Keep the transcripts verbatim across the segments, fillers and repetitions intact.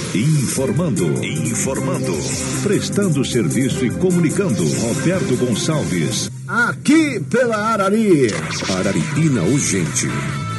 Informando, informando, prestando serviço e comunicando. Roberto Gonçalves. Aqui pela Arari. Araripina Urgente.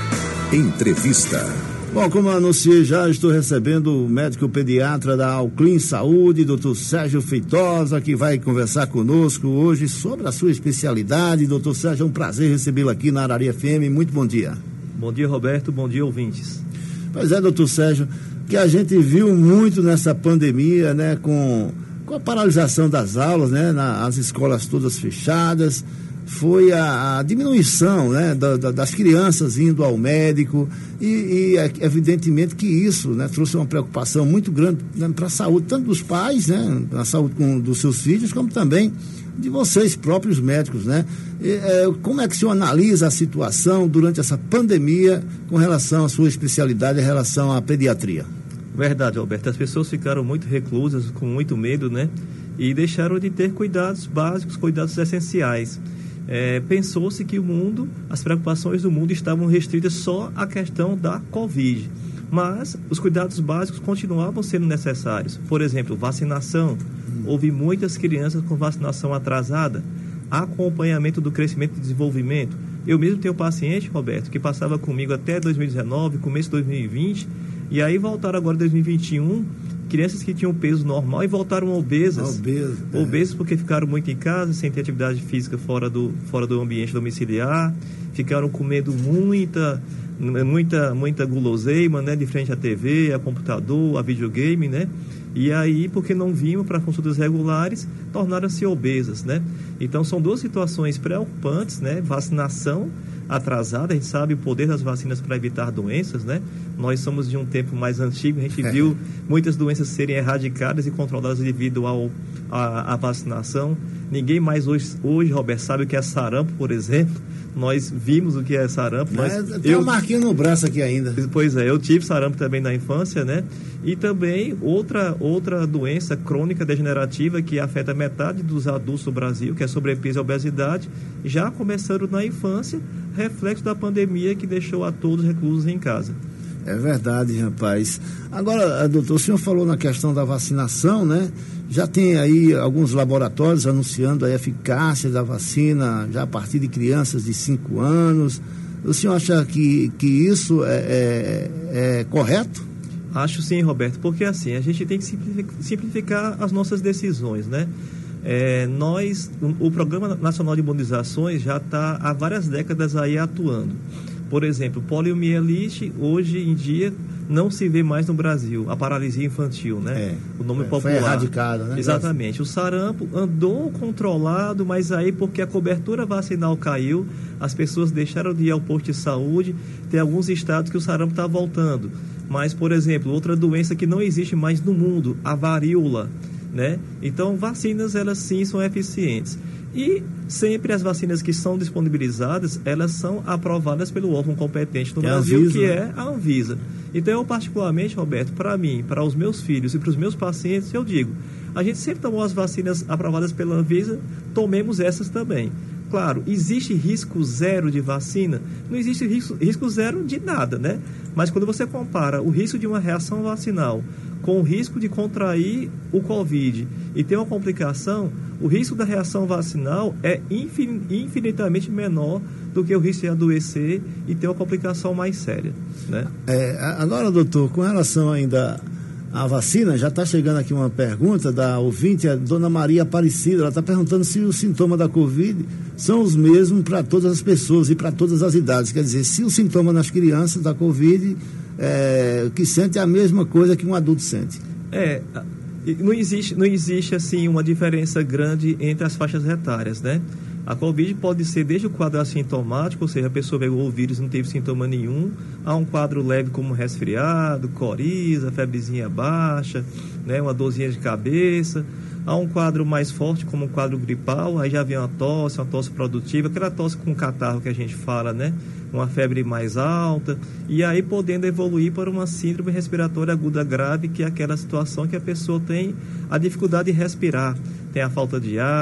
Entrevista. Bom, como eu anunciei já, estou recebendo o médico pediatra da Alclin Saúde, doutor Sérgio Feitosa, que vai conversar conosco hoje sobre a sua especialidade. Doutor Sérgio, é um prazer recebê-lo aqui na Arari F M. Muito bom dia. Bom dia, Roberto. Bom dia, ouvintes. Pois é, doutor Sérgio, que a gente viu muito nessa pandemia, né, com, com a paralisação das aulas, né, na, as escolas todas fechadas, foi a, a diminuição, né, da, da, das crianças indo ao médico e, e é, evidentemente que isso, né, trouxe uma preocupação muito grande, né, para a saúde, tanto dos pais, né, na saúde com, dos seus filhos, como também de vocês próprios médicos, né? E, é, como é que o senhor analisa a situação durante essa pandemia com relação à sua especialidade, em relação à pediatria? Verdade, Alberto. As pessoas ficaram muito reclusas, com muito medo, né? E deixaram de ter cuidados básicos, cuidados essenciais. É, pensou-se que o mundo, as preocupações do mundo estavam restritas só à questão da Covid. Mas os cuidados básicos continuavam sendo necessários. Por exemplo, vacinação. Houve muitas crianças com vacinação atrasada, acompanhamento do crescimento e desenvolvimento. Eu mesmo tenho um paciente, Roberto, que passava comigo até dois mil e dezenove, começo de dois mil e vinte, e aí voltaram agora em dois mil e vinte e um, crianças que tinham peso normal e voltaram obesas. Obeso, é. Obesas porque ficaram muito em casa, sem ter atividade física fora do, fora do ambiente domiciliar, ficaram comendo muita, muita, muita guloseima, né, de frente à T V, a computador, a videogame, né? E aí, porque não vinham para consultas regulares, tornaram-se obesas, né? Então, são duas situações preocupantes, né? Vacinação atrasada, a gente sabe o poder das vacinas para evitar doenças, né? Nós somos de um tempo mais antigo, a gente viu muitas doenças serem erradicadas e controladas devido ao, a, a vacinação. Ninguém mais hoje, hoje, Roberto, sabe o que é sarampo, por exemplo. Nós vimos o que é sarampo. Nós, é, tem eu, uma marquinha no braço aqui ainda. Pois é, eu tive sarampo também na infância, né? E também outra, outra doença crônica degenerativa que afeta metade dos adultos do Brasil, que é sobrepeso e obesidade, já começando na infância, reflexo da pandemia que deixou a todos reclusos em casa. É verdade, rapaz. Agora, doutor, o senhor falou na questão da vacinação, né? Já tem aí alguns laboratórios anunciando a eficácia da vacina já a partir de crianças de cinco anos. O senhor acha que, que isso é, é, é correto? Acho sim, Roberto, porque assim, a gente tem que simplificar as nossas decisões, né? É, nós, o, o Programa Nacional de Imunizações já está há várias décadas aí atuando. Por exemplo, poliomielite, hoje em dia, não se vê mais no Brasil, a paralisia infantil, né? É, o nome é, popular. Foi erradicado, né? Exatamente. O sarampo andou controlado, mas aí porque a cobertura vacinal caiu, as pessoas deixaram de ir ao posto de saúde, tem alguns estados que o sarampo está voltando. Mas, por exemplo, outra doença que não existe mais no mundo, a varíola, né? Então, vacinas, elas sim são eficientes. E sempre as vacinas que são disponibilizadas, elas são aprovadas pelo órgão competente no que Brasil, Anvisa, que né? é a Anvisa. Então, eu particularmente, Roberto, para mim, para os meus filhos e para os meus pacientes, eu digo, a gente sempre tomou as vacinas aprovadas pela Anvisa, tomemos essas também. Claro, existe risco zero de vacina? Não existe risco, risco zero de nada, né? Mas quando você compara o risco de uma reação vacinal com o risco de contrair o Covid e ter uma complicação, o risco da reação vacinal é infin, infinitamente menor do que o risco de adoecer e ter uma complicação mais séria, né? É, agora, doutor, com relação ainda à vacina, já está chegando aqui uma pergunta da ouvinte, a dona Maria Aparecida. Ela está perguntando se os sintomas da Covid são os mesmos para todas as pessoas e para todas as idades. Quer dizer, se o sintoma nas crianças da Covid, é, que sente é a mesma coisa que um adulto sente. É, não existe, não existe assim uma diferença grande entre as faixas etárias, né? A Covid pode ser desde o quadro assintomático, ou seja, a pessoa pegou o vírus e não teve sintoma nenhum, a um quadro leve como resfriado, coriza, febrezinha baixa, né, uma dorzinha de cabeça, a um quadro mais forte como um quadro gripal, aí já vem uma tosse, uma tosse produtiva, aquela tosse com catarro que a gente fala, né? Uma febre mais alta, e aí podendo evoluir para uma síndrome respiratória aguda grave, que é aquela situação que a pessoa tem a dificuldade de respirar, tem a falta de ar,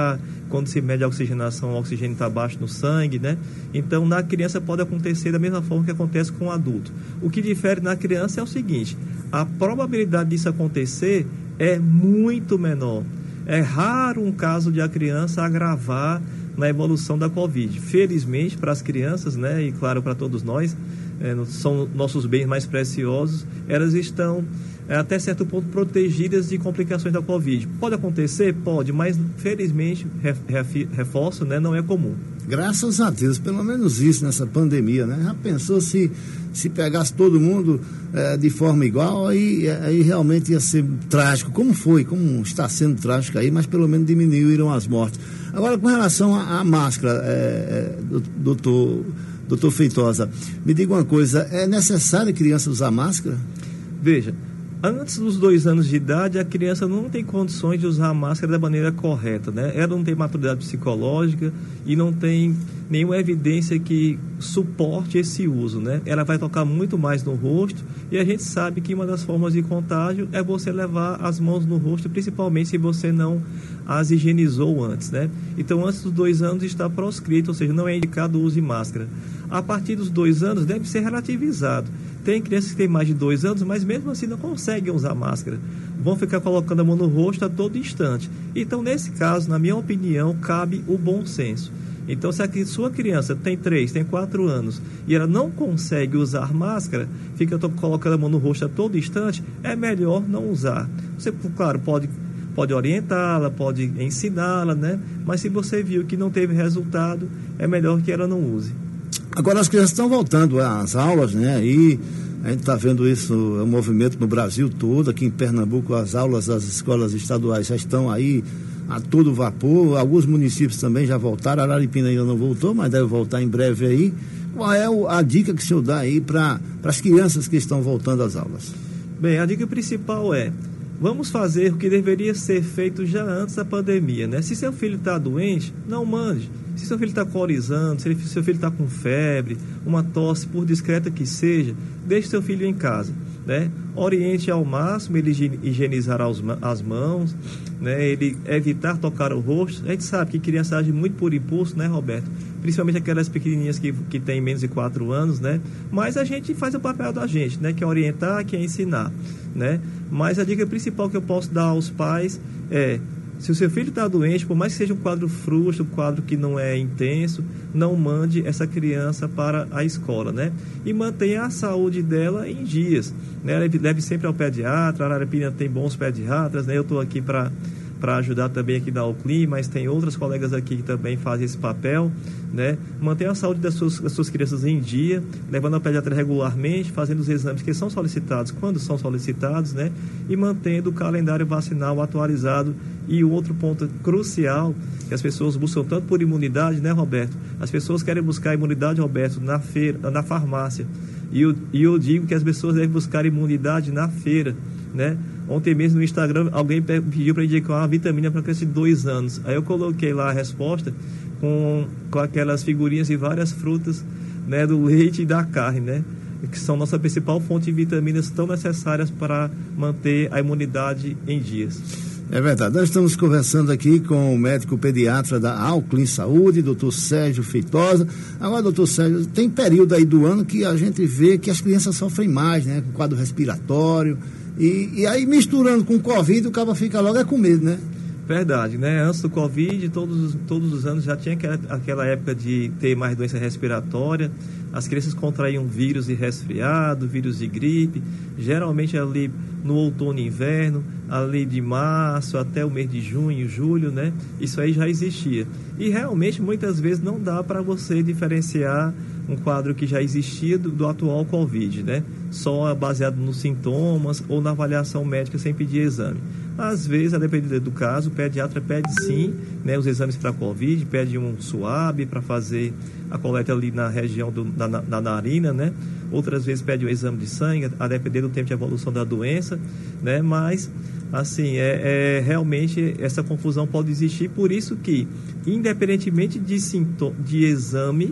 quando se mede a oxigenação, o oxigênio está baixo no sangue, né? Então, na criança pode acontecer da mesma forma que acontece com o adulto. O que difere na criança é o seguinte: a probabilidade disso acontecer é muito menor. É raro um caso de a criança agravar na evolução da Covid. Felizmente, para as crianças, né, e claro, para todos nós, é, são nossos bens mais preciosos, elas estão, é, até certo ponto, protegidas de complicações da Covid. Pode acontecer? Pode, mas felizmente, reforço, né, não é comum. Graças a Deus, pelo menos isso nessa pandemia, né? Já pensou se, se pegasse todo mundo é, de forma igual, aí, aí realmente ia ser trágico, como foi, como está sendo trágico aí, mas pelo menos diminuíram as mortes. Agora, com relação à máscara, é, é, doutor, doutor Feitosa, me diga uma coisa, é necessário a criança usar máscara? Veja, antes dos dois anos de idade, a criança não tem condições de usar a máscara da maneira correta, né? Ela não tem maturidade psicológica e não tem nenhuma evidência que suporte esse uso, né? Ela vai tocar muito mais no rosto e a gente sabe que uma das formas de contágio é você levar as mãos no rosto, principalmente se você não as higienizou antes, né? Então, antes dos dois anos está proscrito, ou seja, não é indicado o uso de máscara. A partir dos dois anos deve ser relativizado. Tem crianças que têm mais de dois anos, mas mesmo assim não conseguem usar máscara. Vão ficar colocando a mão no rosto a todo instante. Então, nesse caso, na minha opinião, cabe o bom senso. Então, se a sua criança tem três, tem quatro anos e ela não consegue usar máscara, fica colocando a mão no rosto a todo instante, é melhor não usar. Você, claro, pode, pode orientá-la, pode ensiná-la, né? Mas se você viu que não teve resultado, é melhor que ela não use. Agora as crianças estão voltando às aulas, né? E a gente está vendo isso, é um movimento no Brasil todo. Aqui em Pernambuco, as aulas das escolas estaduais já estão aí a todo vapor. Alguns municípios também já voltaram. Araripina ainda não voltou, mas deve voltar em breve aí. Qual é a dica que o senhor dá aí para as crianças que estão voltando às aulas? Bem, a dica principal é: vamos fazer o que deveria ser feito já antes da pandemia, né? Se seu filho está doente, não mande. Se seu filho está corizando, se seu filho está com febre, uma tosse, por discreta que seja, deixe seu filho em casa, né? Oriente ao máximo ele higienizar as, as mãos, né? Ele evitar tocar o rosto. A gente sabe que criança age muito por impulso, né, Roberto? Principalmente aquelas pequenininhas que, que têm menos de quatro anos, né? Mas a gente faz o papel da gente, né? Que é orientar, que é ensinar, né? Mas a dica principal que eu posso dar aos pais é: se o seu filho está doente, por mais que seja um quadro frouxo, um quadro que não é intenso, não mande essa criança para a escola, né? E mantenha a saúde dela em dias, né? Leve, leve sempre ao pediatra. A Araripina tem bons pediatras, né? Eu estou aqui para para ajudar também aqui da Uclim, mas tem outras colegas aqui que também fazem esse papel, né? Mantenha a saúde das suas, das suas crianças em dia, levando ao pediatra regularmente, fazendo os exames que são solicitados quando são solicitados, né? E mantendo o calendário vacinal atualizado. E o outro ponto crucial, que as pessoas buscam tanto por imunidade, né, Roberto? As pessoas querem buscar imunidade, Roberto, na feira, na farmácia. E eu, e eu digo que as pessoas devem buscar imunidade na feira, né? Ontem mesmo no Instagram alguém pediu para indicar uma vitamina para criança de dois anos. Aí eu coloquei lá a resposta com, com aquelas figurinhas de várias frutas, né, do leite e da carne, né? Que são nossa principal fonte de vitaminas tão necessárias para manter a imunidade em dias. É verdade. Nós estamos conversando aqui com o médico pediatra da Alclin Saúde, doutor Sérgio Feitosa. Agora, doutor Sérgio, tem período aí do ano que a gente vê que as crianças sofrem mais, né? Com quadro respiratório. E, e aí, misturando com o Covid, o cara fica logo é com medo, né? Verdade, né? Antes do Covid, todos, todos os anos já tinha aquela, aquela época de ter mais doença respiratória. As crianças contraíam vírus de resfriado, vírus de gripe, geralmente ali no outono e inverno, ali de março até o mês de junho, julho, né? Isso aí já existia. E realmente, muitas vezes, não dá para você diferenciar um quadro que já existia do, do atual Covid, né? Só baseado nos sintomas ou na avaliação médica sem pedir exame. Às vezes, a depender do caso, o pediatra pede sim, né, os exames para Covid, pede um suave para fazer a coleta ali na região do, da, da narina, né? Outras vezes pede o exame de sangue, a depender do tempo de evolução da doença, né? Mas, assim, é, é, realmente essa confusão pode existir, por isso que, independentemente de, sintoma, de exame,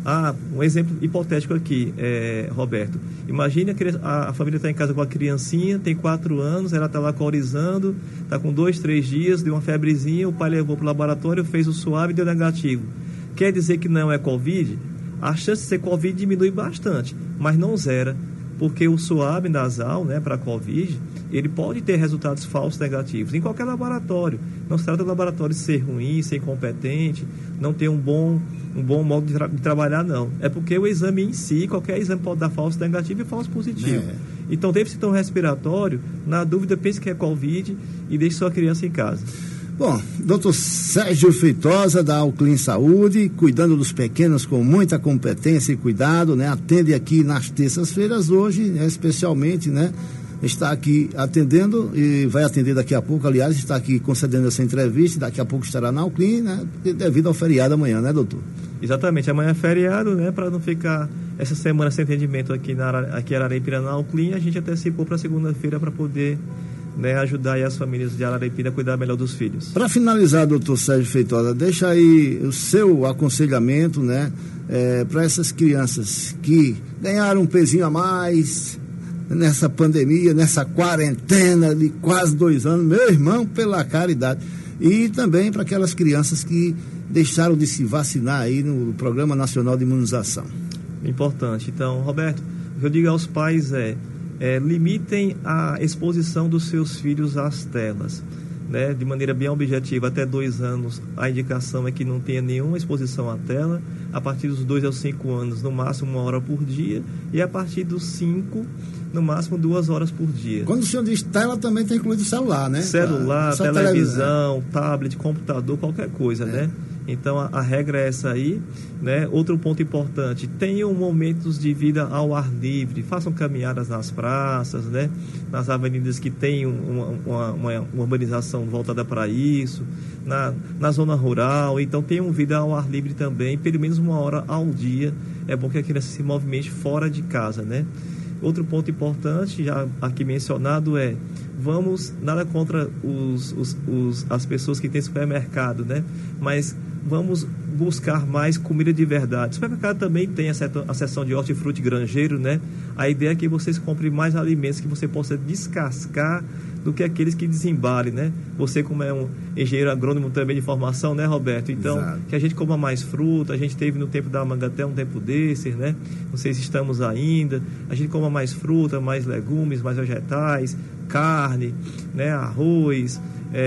Ah, um exemplo hipotético aqui, é, Roberto. Imagine a, criança, a, a família está em casa com a criancinha, tem quatro anos, ela está lá corizando, está com dois, três dias, deu uma febrezinha, o pai levou para o laboratório, fez o suave e deu negativo. Quer dizer que não é Covid? A chance de ser Covid diminui bastante, mas não zera, porque o suave nasal, né, para Covid, ele pode ter resultados falsos negativos em qualquer laboratório. Não se trata do laboratório ser ruim, ser incompetente, não ter um bom, um bom modo de, tra- de trabalhar, não. É porque o exame em si, qualquer exame pode dar falso negativo e falso positivo. É. Então, teve sintoma respiratório, na dúvida, pense que é Covid e deixe sua criança em casa. Bom, doutor Sérgio Feitosa, da Alclin Saúde, cuidando dos pequenos com muita competência e cuidado, né? Atende aqui nas terças-feiras hoje, né? Especialmente, né? Está aqui atendendo e vai atender daqui a pouco, aliás, está aqui concedendo essa entrevista, daqui a pouco estará na Alclin, né? Devido ao feriado amanhã, né, doutor? Exatamente, amanhã é feriado, né? Para não ficar essa semana sem atendimento aqui na aqui em Araripina, na Alclin, a gente antecipou para segunda-feira para poder... Né, ajudar aí as famílias de Araripina a cuidar melhor dos filhos. Para finalizar, doutor Sérgio Feitosa, deixa aí o seu aconselhamento, né, é, para essas crianças que ganharam um pezinho a mais nessa pandemia, nessa quarentena de quase dois anos, meu irmão, pela caridade. E também para aquelas crianças que deixaram de se vacinar aí no Programa Nacional de Imunização. Importante. Então, Roberto, o que eu digo aos pais é É, limitem a exposição dos seus filhos às telas, né? De maneira bem objetiva. Até dois anos a indicação é que não tenha nenhuma exposição à tela. A partir dos dois aos cinco anos, no máximo uma hora por dia, e a partir dos cinco, no máximo duas horas por dia. Quando o senhor diz tela, também está incluído celular, né? Celular, ah, televisão, tele... tablet, computador, qualquer coisa, é. né? Então a, a regra é essa aí, né? Outro ponto importante, tenham momentos de vida ao ar livre, façam caminhadas nas praças, né? Nas avenidas que tem uma, uma, uma, uma urbanização voltada para isso, na, na zona rural. Então tenham vida ao ar livre também, pelo menos uma hora ao dia. É bom que a criança se movimente fora de casa, né? Outro ponto importante, já aqui mencionado, é vamos, nada contra os, os, os, as pessoas que têm supermercado, né? Mas vamos buscar mais comida de verdade. O supermercado também tem a, seta, a seção de hortifruti granjeiro, né? A ideia é que vocês comprem mais alimentos que você possa descascar do que aqueles que desembalem, né? Você, como é um engenheiro agrônomo também de formação, né, Roberto? Então, Exato. Que a gente coma mais fruta. A gente teve no tempo da Mangaté um tempo desses, né? Não sei se estamos ainda. A gente coma mais fruta, mais legumes, mais vegetais, carne, né? Arroz,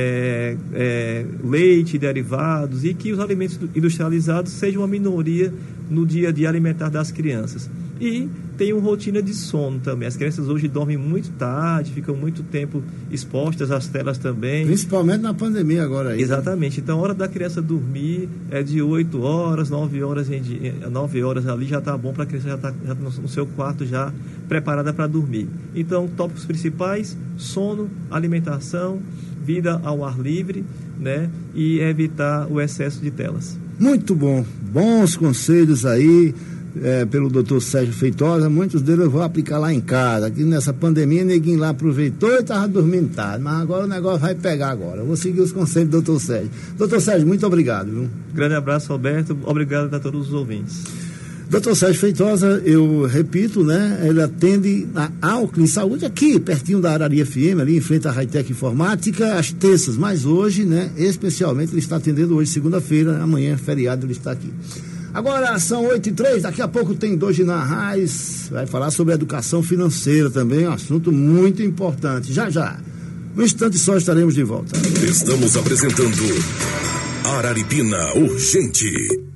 é, é, leite, derivados, e que os alimentos industrializados sejam uma minoria no dia a dia alimentar das crianças. E tem uma rotina de sono também. As crianças hoje dormem muito tarde, ficam muito tempo expostas às telas também. Principalmente na pandemia agora aí. Exatamente. Então a hora da criança dormir é de oito horas, nove horas, em dia, nove horas ali já está bom para a criança já estar tá, no seu quarto já preparada para dormir. Então, tópicos principais: sono, alimentação, vida ao ar livre, né? E evitar o excesso de telas. Muito bom. Bons conselhos aí. É, pelo doutor Sérgio Feitosa, muitos deles eu vou aplicar lá em casa. Aqui nessa pandemia, ninguém lá aproveitou e estava dormindo tarde, mas agora o negócio vai pegar agora. Eu vou seguir os conselhos do doutor Sérgio. doutor Sérgio, muito obrigado, viu? Grande abraço, Roberto. Obrigado a todos os ouvintes. doutor Sérgio Feitosa, eu repito, né? Ele atende na Alclin Saúde, aqui, pertinho da Arari F M, ali em frente à Hightech Informática, às terças, mas hoje, né? Especialmente, ele está atendendo hoje, segunda-feira, amanhã, feriado, ele está aqui. Agora são oito e três, daqui a pouco tem Dojina Raiz, vai falar sobre educação financeira também, um assunto muito importante. Já, já. Um instante só estaremos de volta. Estamos apresentando Araripina Urgente.